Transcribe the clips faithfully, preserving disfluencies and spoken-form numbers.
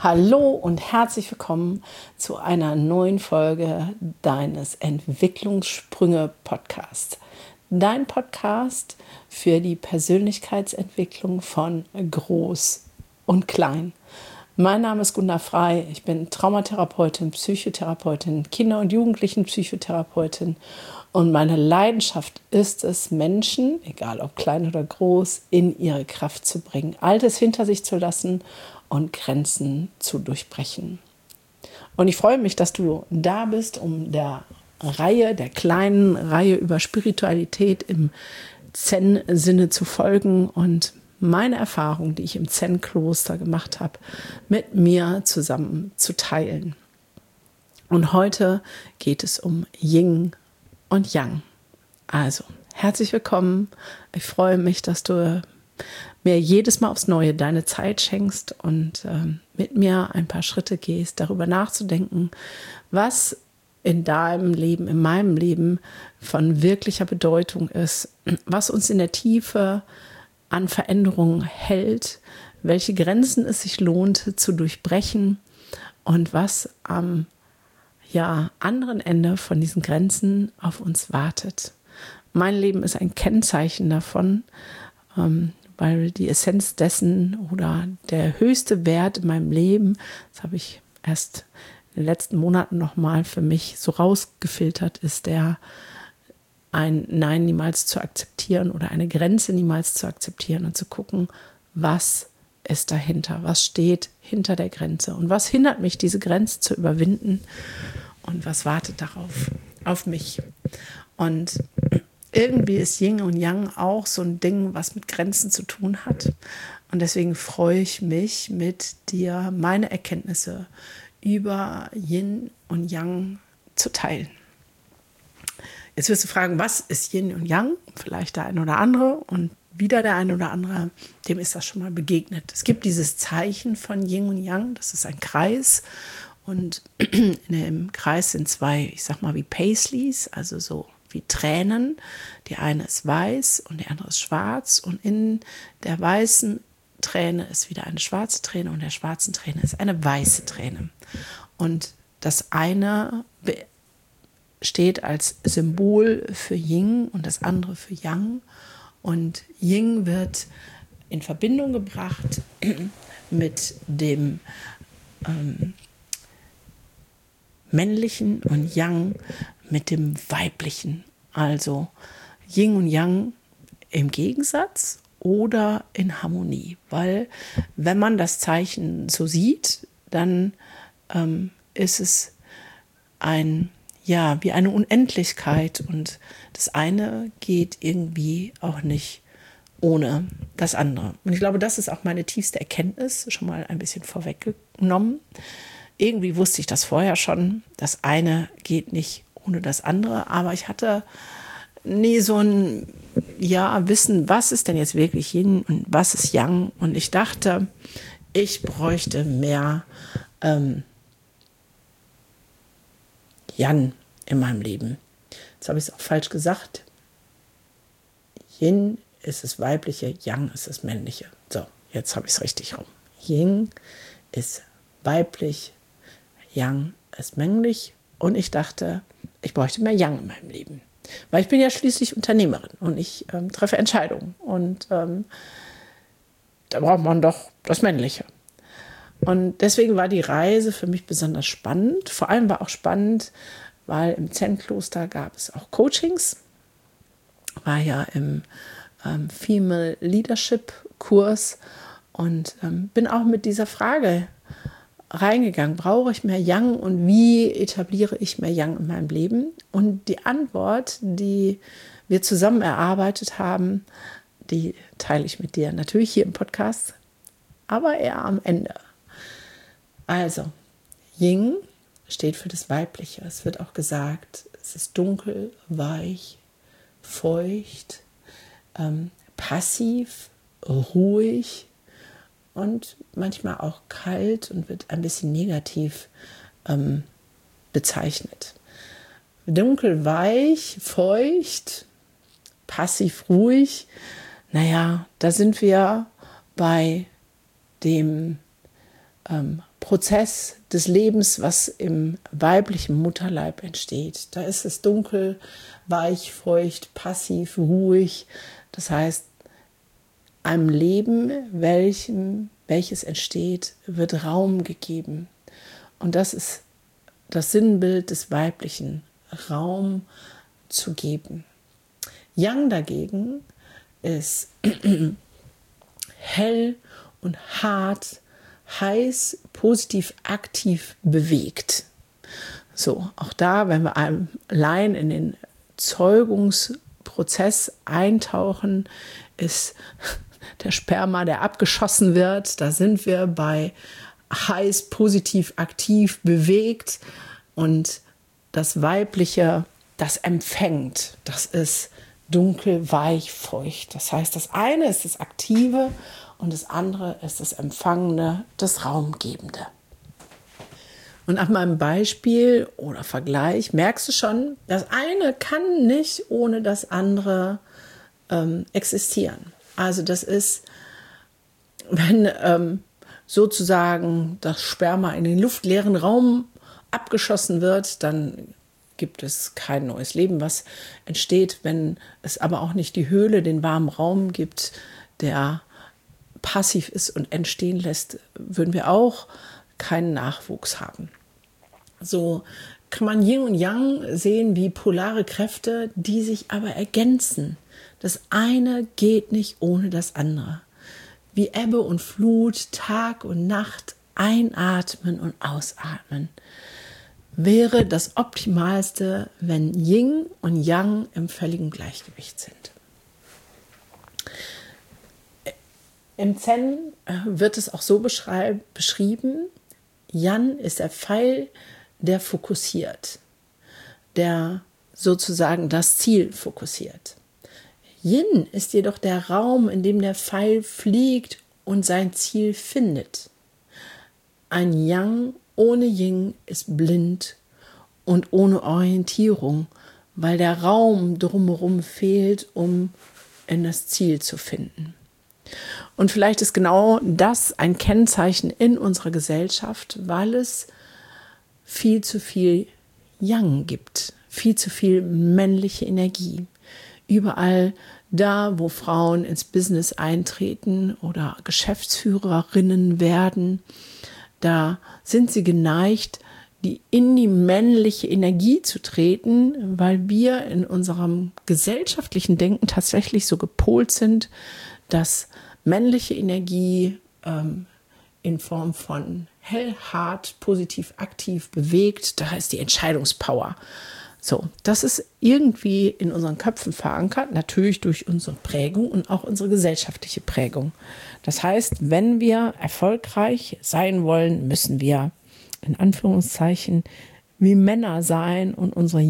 Hallo und herzlich willkommen zu einer neuen Folge deines Entwicklungssprünge-Podcasts. Dein Podcast für die Persönlichkeitsentwicklung von Groß und Klein. Mein Name ist Gunda Frei, ich bin Traumatherapeutin, Psychotherapeutin, Kinder- und Jugendlichen-Psychotherapeutin und meine Leidenschaft ist es, Menschen, egal ob klein oder groß, in ihre Kraft zu bringen, Altes hinter sich zu lassen und Grenzen zu durchbrechen. Und ich freue mich, dass du da bist, um der Reihe, der kleinen Reihe über Spiritualität im Zen-Sinne zu folgen und meine Erfahrung, die ich im Zen-Kloster gemacht habe, mit mir zusammen zu teilen. Und heute geht es um Yin und Yang. Also, herzlich willkommen. Ich freue mich, dass du mir jedes Mal aufs Neue deine Zeit schenkst und ähm, mit mir ein paar Schritte gehst, darüber nachzudenken, was in deinem Leben, in meinem Leben von wirklicher Bedeutung ist, was uns in der Tiefe an Veränderungen hält, welche Grenzen es sich lohnt zu durchbrechen und was am ja, anderen Ende von diesen Grenzen auf uns wartet. Mein Leben ist ein Kennzeichen davon, ähm, weil die Essenz dessen oder der höchste Wert in meinem Leben, das habe ich erst in den letzten Monaten nochmal für mich so rausgefiltert, ist der, ein Nein niemals zu akzeptieren oder eine Grenze niemals zu akzeptieren und zu gucken, was ist dahinter, was steht hinter der Grenze und was hindert mich, diese Grenze zu überwinden und was wartet darauf, auf mich. Und irgendwie ist Yin und Yang auch so ein Ding, was mit Grenzen zu tun hat. Und deswegen freue ich mich, mit dir meine Erkenntnisse über Yin und Yang zu teilen. Jetzt wirst du fragen, was ist Yin und Yang? Vielleicht der eine oder andere und wieder der eine oder andere, dem ist das schon mal begegnet. Es gibt dieses Zeichen von Yin und Yang, das ist ein Kreis. Und in dem Kreis sind zwei, ich sag mal wie Paisleys, also so wie Tränen. Die eine ist weiß und die andere ist schwarz. Und in der weißen Träne ist wieder eine schwarze Träne und der schwarzen Träne ist eine weiße Träne. Und das eine steht als Symbol für Yin und das andere für Yang. Und Yin wird in Verbindung gebracht mit dem ähm, Männlichen und Yang mit dem Weiblichen. Also Yin und Yang im Gegensatz oder in Harmonie. Weil wenn man das Zeichen so sieht, dann ähm, ist es ein, ja, wie eine Unendlichkeit. Und das eine geht irgendwie auch nicht ohne das andere. Und ich glaube, das ist auch meine tiefste Erkenntnis, schon mal ein bisschen vorweggenommen. Irgendwie wusste ich das vorher schon. Das eine geht nicht ohne das andere. Aber ich hatte nie so ein ja, Wissen, was ist denn jetzt wirklich Yin und was ist Yang. Und ich dachte, ich bräuchte mehr ähm, Yang in meinem Leben. Jetzt habe ich es auch falsch gesagt. Yin ist das Weibliche, Yang ist das Männliche. So, jetzt habe ich es richtig rum. Yin ist weiblich, Yang ist männlich und ich dachte, ich bräuchte mehr Yang in meinem Leben. Weil ich bin ja schließlich Unternehmerin und ich ähm, treffe Entscheidungen und ähm, da braucht man doch das Männliche. Und deswegen war die Reise für mich besonders spannend. Vor allem war auch spannend, weil im Zen-Kloster gab es auch Coachings. War ja im ähm, Female Leadership Kurs und ähm, bin auch mit dieser Frage reingegangen, brauche ich mehr Yang und wie etabliere ich mehr Yang in meinem Leben? Und die Antwort, die wir zusammen erarbeitet haben, die teile ich mit dir natürlich hier im Podcast, aber eher am Ende. Also, Yin steht für das Weibliche. Es wird auch gesagt, es ist dunkel, weich, feucht, ähm, passiv, ruhig, und manchmal auch kalt und wird ein bisschen negativ ähm, bezeichnet. Dunkel, weich, feucht, passiv, ruhig. Naja, da sind wir bei dem ähm, Prozess des Lebens, was im weiblichen Mutterleib entsteht. Da ist es dunkel, weich, feucht, passiv, ruhig. Das heißt, einem Leben, welchem, welches entsteht, wird Raum gegeben. Und das ist das Sinnbild des Weiblichen, Raum zu geben. Yang dagegen ist hell und hart, heiß, positiv, aktiv, bewegt. So, auch da, wenn wir allein in den Zeugungsprozess eintauchen, ist der Sperma, der abgeschossen wird. Da sind wir bei heiß, positiv, aktiv, bewegt. Und das Weibliche, das empfängt. Das ist dunkel, weich, feucht. Das heißt, das eine ist das Aktive und das andere ist das Empfangende, das Raumgebende. Und nach meinem Beispiel oder Vergleich merkst du schon, das eine kann nicht ohne das andere ähm, existieren. Also das ist, wenn ähm, sozusagen das Sperma in den luftleeren Raum abgeschossen wird, dann gibt es kein neues Leben, was entsteht. Wenn es aber auch nicht die Höhle, den warmen Raum gibt, der passiv ist und entstehen lässt, würden wir auch keinen Nachwuchs haben. So kann man Yin und Yang sehen wie polare Kräfte, die sich aber ergänzen. Das eine geht nicht ohne das andere. Wie Ebbe und Flut, Tag und Nacht, einatmen und ausatmen. Wäre das Optimalste, wenn Yin und Yang im völligen Gleichgewicht sind. Im Zen wird es auch so beschrieben, Yan ist der Pfeil, der fokussiert, der sozusagen das Ziel fokussiert. Yin ist jedoch der Raum, in dem der Pfeil fliegt und sein Ziel findet. Ein Yang ohne Yin ist blind und ohne Orientierung, weil der Raum drumherum fehlt, um in das Ziel zu finden. Und vielleicht ist genau das ein Kennzeichen in unserer Gesellschaft, weil es viel zu viel Yang gibt, viel zu viel männliche Energie. Überall da, wo Frauen ins Business eintreten oder Geschäftsführerinnen werden, da sind sie geneigt, die in die männliche Energie zu treten, weil wir in unserem gesellschaftlichen Denken tatsächlich so gepolt sind, dass männliche Energie ähm, in Form von hell, hart, positiv, aktiv, bewegt, da ist die Entscheidungspower. So, das ist irgendwie in unseren Köpfen verankert, natürlich durch unsere Prägung und auch unsere gesellschaftliche Prägung. Das heißt, wenn wir erfolgreich sein wollen, müssen wir in Anführungszeichen wie Männer sein und unsere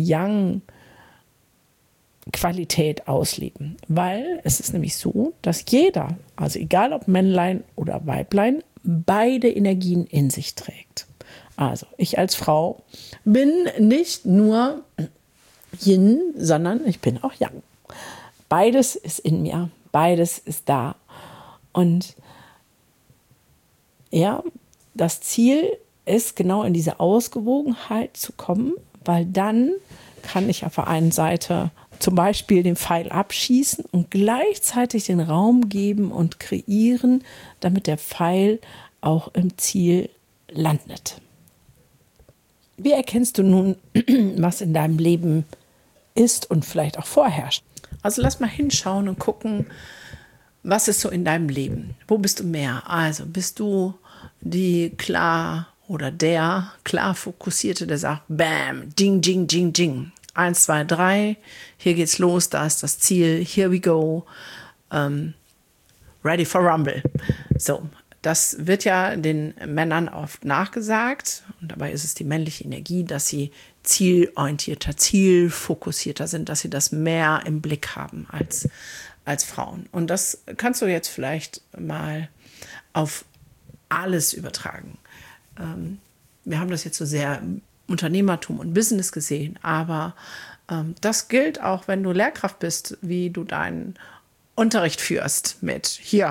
Yang-Qualität ausleben. Weil es ist nämlich so, dass jeder, also egal ob Männlein oder Weiblein, beide Energien in sich trägt. Also ich als Frau bin nicht nur Yin, sondern ich bin auch Yang. Beides ist in mir, beides ist da. Und ja, das Ziel ist genau in diese Ausgewogenheit zu kommen, weil dann kann ich auf der einen Seite zum Beispiel den Pfeil abschießen und gleichzeitig den Raum geben und kreieren, damit der Pfeil auch im Ziel landet. Wie erkennst du nun, was in deinem Leben ist und vielleicht auch vorherrscht? Also lass mal hinschauen und gucken, was ist so in deinem Leben? Wo bist du mehr? Also bist du die klar oder der klar Fokussierte, der sagt, bam, ding, ding, ding, ding. Eins, zwei, drei, hier geht's los, da ist das Ziel, here we go, um, ready for Rumble. So, das wird ja den Männern oft nachgesagt und dabei ist es die männliche Energie, dass sie zielorientierter, zielfokussierter sind, dass sie das mehr im Blick haben als, als Frauen. Und das kannst du jetzt vielleicht mal auf alles übertragen. Ähm, wir haben das jetzt so sehr im Unternehmertum und Business gesehen, aber ähm, das gilt auch, wenn du Lehrkraft bist, wie du deinen Unterricht führst mit hier.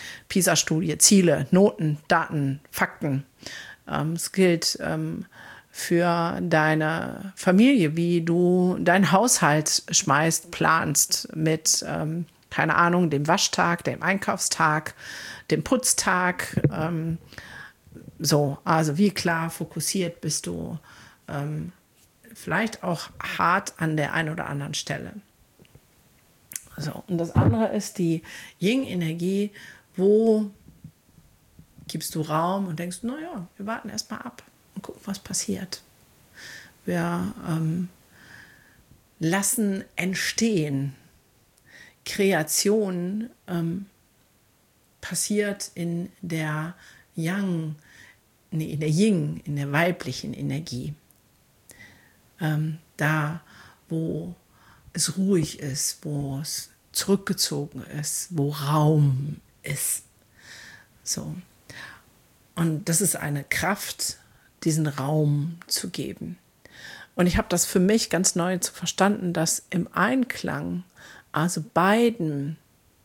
PISA-Studie, Ziele, Noten, Daten, Fakten. Ähm, es gilt ähm, für deine Familie, wie du deinen Haushalt schmeißt, planst mit, ähm, keine Ahnung, dem Waschtag, dem Einkaufstag, dem Putztag. Ähm, so, also wie klar fokussiert bist du, ähm, vielleicht auch hart an der einen oder anderen Stelle. So, und das andere ist die Yin-Energie, wo gibst du Raum und denkst, naja, wir warten erstmal ab und gucken, was passiert. Wir ähm, lassen entstehen. Kreation ähm, passiert in der Yang, nee, in der Yin, in der weiblichen Energie. Ähm, da, wo es ruhig ist, wo es zurückgezogen ist, wo Raum ist. So. Und das ist eine Kraft, diesen Raum zu geben. Und ich habe das für mich ganz neu zu verstanden, dass im Einklang, also beiden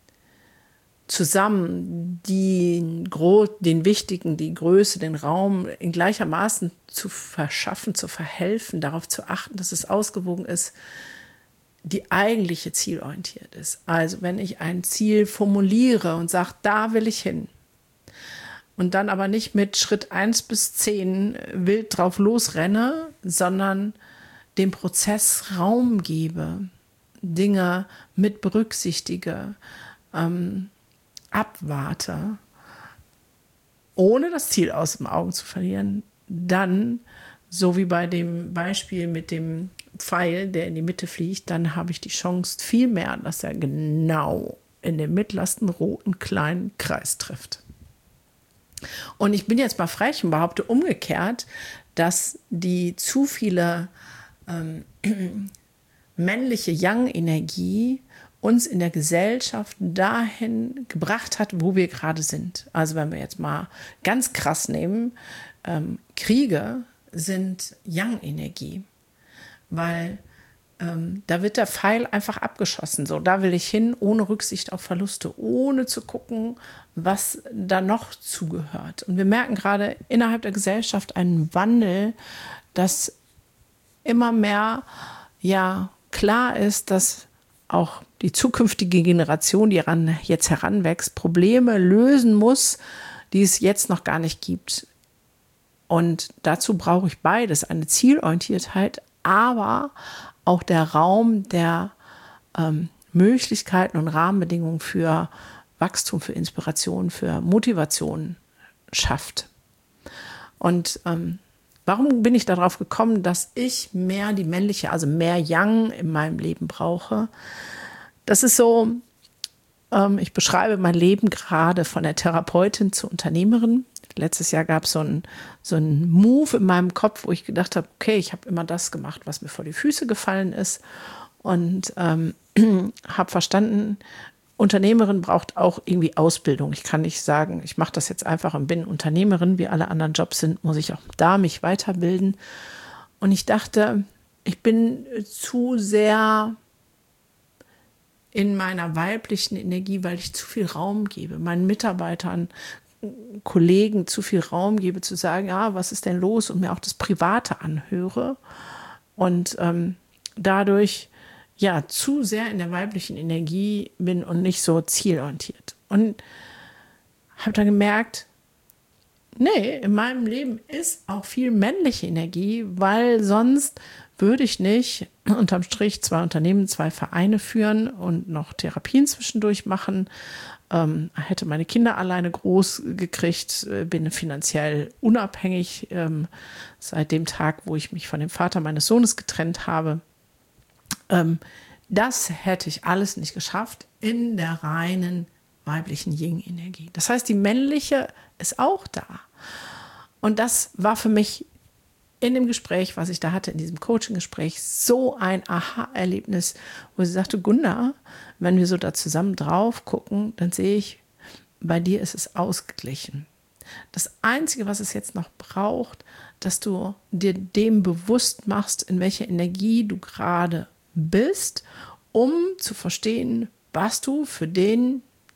zusammen die, den wichtigen, die Größe, den Raum in gleichermaßen zu verschaffen, zu verhelfen, darauf zu achten, dass es ausgewogen ist, die eigentliche zielorientiert ist. Also wenn ich ein Ziel formuliere und sage, da will ich hin, und dann aber nicht mit Schritt eins bis zehn wild drauf losrenne, sondern dem Prozess Raum gebe, Dinge mit berücksichtige, ähm, abwarte, ohne das Ziel aus den Augen zu verlieren, dann, so wie bei dem Beispiel mit dem Pfeil, der in die Mitte fliegt, dann habe ich die Chance viel mehr, dass er genau in den mittlersten roten kleinen Kreis trifft. Und ich bin jetzt mal frech und behaupte umgekehrt, dass die zu viele ähm, männliche Yang-Energie uns in der Gesellschaft dahin gebracht hat, wo wir gerade sind. Also wenn wir jetzt mal ganz krass nehmen, ähm, Kriege sind Yang-Energie, weil ähm, da wird der Pfeil einfach abgeschossen. So, da will ich hin, ohne Rücksicht auf Verluste, ohne zu gucken, was da noch zugehört. Und wir merken gerade innerhalb der Gesellschaft einen Wandel, dass immer mehr ja klar ist, dass auch die zukünftige Generation, die ran, jetzt heranwächst, Probleme lösen muss, die es jetzt noch gar nicht gibt. Und dazu brauche ich beides, eine Zielorientiertheit, aber auch der Raum der ähm, Möglichkeiten und Rahmenbedingungen für Wachstum, für Inspiration, für Motivation schafft. Und ähm, warum bin ich darauf gekommen, dass ich mehr die männliche, also mehr Yang in meinem Leben brauche? Das ist so, ähm, ich beschreibe mein Leben gerade von der Therapeutin zur Unternehmerin. Letztes Jahr gab es so einen so einen Move in meinem Kopf, wo ich gedacht habe, okay, ich habe immer das gemacht, was mir vor die Füße gefallen ist. Und ähm, habe verstanden, Unternehmerin braucht auch irgendwie Ausbildung. Ich kann nicht sagen, ich mache das jetzt einfach und bin Unternehmerin, wie alle anderen Jobs sind, muss ich auch da mich weiterbilden. Und ich dachte, ich bin zu sehr in meiner weiblichen Energie, weil ich zu viel Raum gebe, meinen Mitarbeitern, Kollegen zu viel Raum gebe, zu sagen, ja, was ist denn los, und mir auch das Private anhöre und ähm, dadurch ja zu sehr in der weiblichen Energie bin und nicht so zielorientiert. Und habe dann gemerkt, nee, in meinem Leben ist auch viel männliche Energie, weil sonst würde ich nicht unterm Strich zwei Unternehmen, zwei Vereine führen und noch Therapien zwischendurch machen. Ähm, hätte meine Kinder alleine groß gekriegt, bin finanziell unabhängig ähm, seit dem Tag, wo ich mich von dem Vater meines Sohnes getrennt habe. Ähm, das hätte ich alles nicht geschafft in der reinen weiblichen Yin-Energie. Das heißt, die männliche ist auch da. Und das war für mich in dem Gespräch, was ich da hatte, in diesem Coaching-Gespräch, so ein Aha-Erlebnis, wo sie sagte, Gunda, wenn wir so da zusammen drauf gucken, dann sehe ich, bei dir ist es ausgeglichen. Das Einzige, was es jetzt noch braucht, dass du dir dem bewusst machst, in welcher Energie du gerade bist, um zu verstehen, was du für den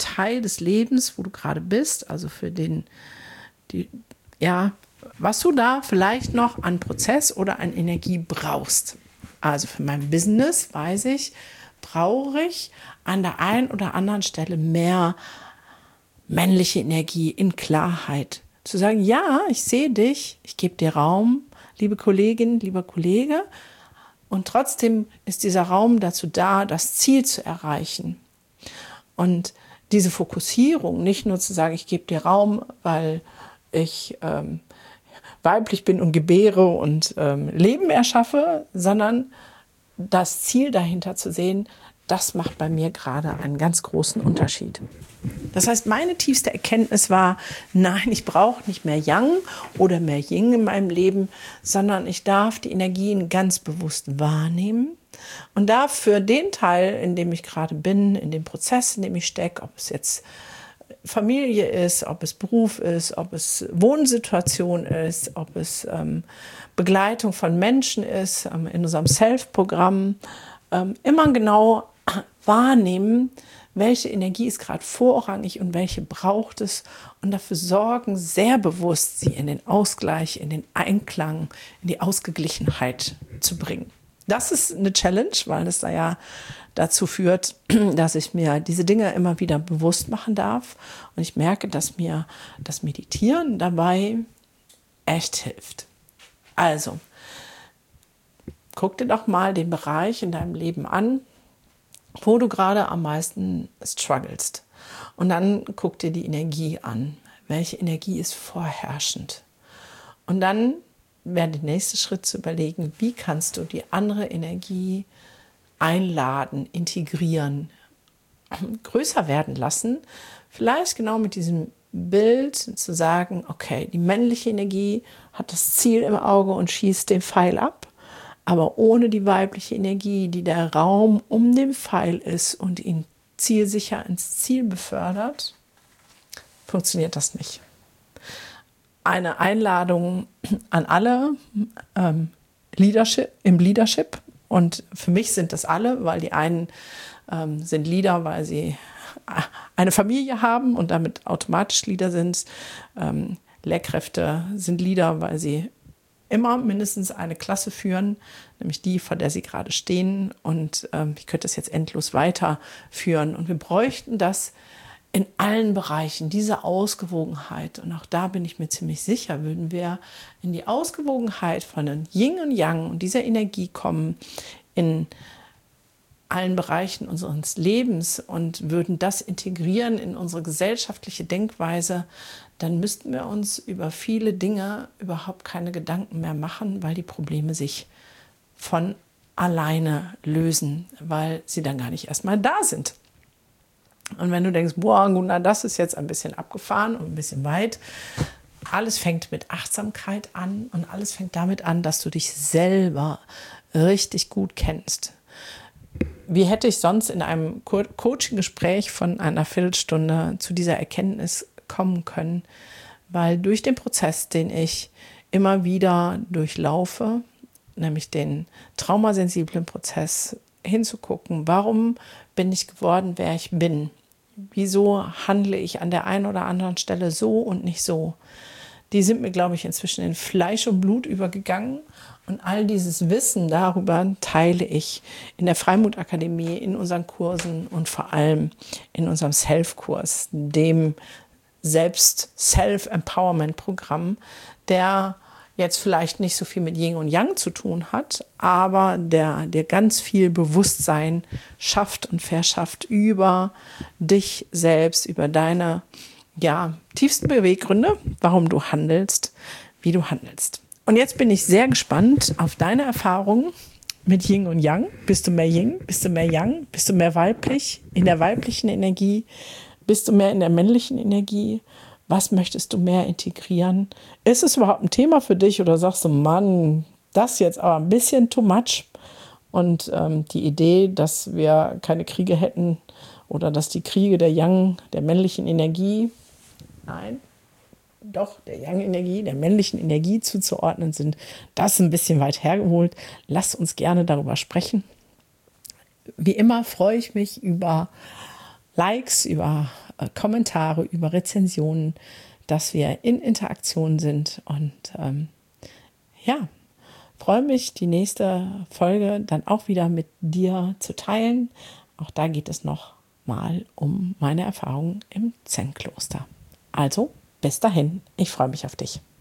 Teil des Lebens, wo du gerade bist, also für den, die, ja, was du da vielleicht noch an Prozess oder an Energie brauchst. Also für mein Business weiß ich, brauche ich an der einen oder anderen Stelle mehr männliche Energie in Klarheit. Zu sagen, ja, ich sehe dich, ich gebe dir Raum, liebe Kollegin, lieber Kollege. Und trotzdem ist dieser Raum dazu da, das Ziel zu erreichen. Und diese Fokussierung, nicht nur zu sagen, ich gebe dir Raum, weil ich ähm, weiblich bin und gebäre und ähm, Leben erschaffe, sondern das Ziel dahinter zu sehen, das macht bei mir gerade einen ganz großen Unterschied. Das heißt, meine tiefste Erkenntnis war, nein, ich brauche nicht mehr Yang oder mehr Yin in meinem Leben, sondern ich darf die Energien ganz bewusst wahrnehmen und darf für den Teil, in dem ich gerade bin, in dem Prozess, in dem ich stecke, ob es jetzt Familie ist, ob es Beruf ist, ob es Wohnsituation ist, ob es ähm, Begleitung von Menschen ist, ähm, in unserem Self-Programm, ähm, immer genau wahrnehmen, welche Energie ist gerade vorrangig und welche braucht es und dafür sorgen, sehr bewusst sie in den Ausgleich, in den Einklang, in die Ausgeglichenheit zu bringen. Das ist eine Challenge, weil es da ja dazu führt, dass ich mir diese Dinge immer wieder bewusst machen darf und ich merke, dass mir das Meditieren dabei echt hilft. Also, guck dir doch mal den Bereich in deinem Leben an, wo du gerade am meisten strugglest. Und dann guck dir die Energie an. Welche Energie ist vorherrschend? Und dann wäre der nächste Schritt zu überlegen, wie kannst du die andere Energie einladen, integrieren, größer werden lassen. Vielleicht genau mit diesem Bild zu sagen, okay, die männliche Energie hat das Ziel im Auge und schießt den Pfeil ab. Aber ohne die weibliche Energie, die der Raum um den Pfeil ist und ihn zielsicher ins Ziel befördert, funktioniert das nicht. Eine Einladung an alle ähm, Leadership, im Leadership. Und für mich sind das alle, weil die einen ähm, sind Leader, weil sie eine Familie haben und damit automatisch Leader sind. Ähm, Lehrkräfte sind Leader, weil sie immer mindestens eine Klasse führen, nämlich die, vor der sie gerade stehen. Und ähm, ich könnte das jetzt endlos weiterführen. Und wir bräuchten das in allen Bereichen, diese Ausgewogenheit. Und auch da bin ich mir ziemlich sicher, würden wir in die Ausgewogenheit von den Yin und Yang und dieser Energie kommen in allen Bereichen unseres Lebens und würden das integrieren in unsere gesellschaftliche Denkweise, dann müssten wir uns über viele Dinge überhaupt keine Gedanken mehr machen, weil die Probleme sich von alleine lösen, weil sie dann gar nicht erstmal da sind. Und wenn du denkst, boah, Gunnar, das ist jetzt ein bisschen abgefahren und ein bisschen weit, alles fängt mit Achtsamkeit an und alles fängt damit an, dass du dich selber richtig gut kennst. Wie hätte ich sonst in einem Co- Coaching-Gespräch von einer Viertelstunde zu dieser Erkenntnis kommen können? Weil durch den Prozess, den ich immer wieder durchlaufe, nämlich den traumasensiblen Prozess, hinzugucken, warum bin ich geworden, wer ich bin? Wieso handle ich an der einen oder anderen Stelle so und nicht so? Die sind mir, glaube ich, inzwischen in Fleisch und Blut übergegangen. Und all dieses Wissen darüber teile ich in der Freimut-Akademie, in unseren Kursen und vor allem in unserem Self-Kurs, dem Selbst-Self-Empowerment-Programm, der jetzt vielleicht nicht so viel mit Yin und Yang zu tun hat, aber der dir ganz viel Bewusstsein schafft und verschafft über dich selbst, über deine ja, tiefsten Beweggründe, warum du handelst, wie du handelst. Und jetzt bin ich sehr gespannt auf deine Erfahrungen mit Yin und Yang. Bist du mehr Yin? Bist du mehr Yang? Bist du mehr weiblich? In der weiblichen Energie? Bist du mehr in der männlichen Energie? Was möchtest du mehr integrieren? Ist es überhaupt ein Thema für dich oder sagst du, Mann, das jetzt aber ein bisschen too much? Und ähm, die Idee, dass wir keine Kriege hätten oder dass die Kriege der Yang, der männlichen Energie, nein, doch der Yang-Energie, der männlichen Energie zuzuordnen sind, das ist ein bisschen weit hergeholt. Lasst uns gerne darüber sprechen. Wie immer freue ich mich über Likes, über äh, Kommentare, über Rezensionen, dass wir in Interaktion sind. Und ähm, ja, freue mich, die nächste Folge dann auch wieder mit dir zu teilen. Auch da geht es noch mal um meine Erfahrungen im Zen-Kloster. Also, bis dahin, ich freue mich auf dich.